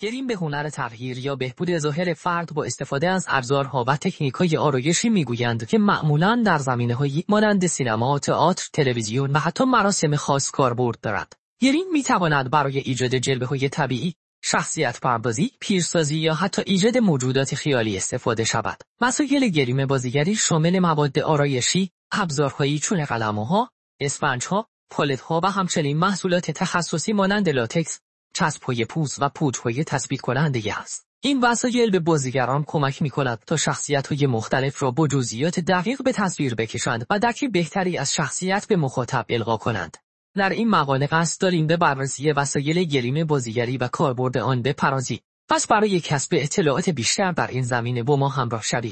گریم به هنر تغییر یا بهبود ظاهر فرد با استفاده از ابزارها و تکنیک‌های آرایشی می‌گویند که معمولاً در زمینه‌هایی مانند سینما، تئاتر، تلویزیون و حتی مراسم خاص کاربرد دارد. گریم می‌تواند برای ایجاد جلوه‌های طبیعی، شخصیت پردازی، پیرسازی یا حتی ایجاد موجودات خیالی استفاده شود. وسایل گریم بازیگری شامل مواد آرایشی، ابزارهایی چون قلم‌ها، اسفنج‌ها، پالت‌ها و همچنین محصولات تخصصی مانند لاتکس، چسب‌های پوست و پودرهای تثبیت کننده است. این وسایل به بازیگران کمک می‌کند تا شخصیت‌های مختلف را با جزئیات دقیق به تصویر بکشند و درک بهتری از شخصیت به مخاطب القا کنند. در این مقاله قصد داریم به بررسی وسایل گریم بازیگری و کاربرد آن بپردازیم. پس برای کسب اطلاعات بیشتر در این زمینه با ما همراه شوید.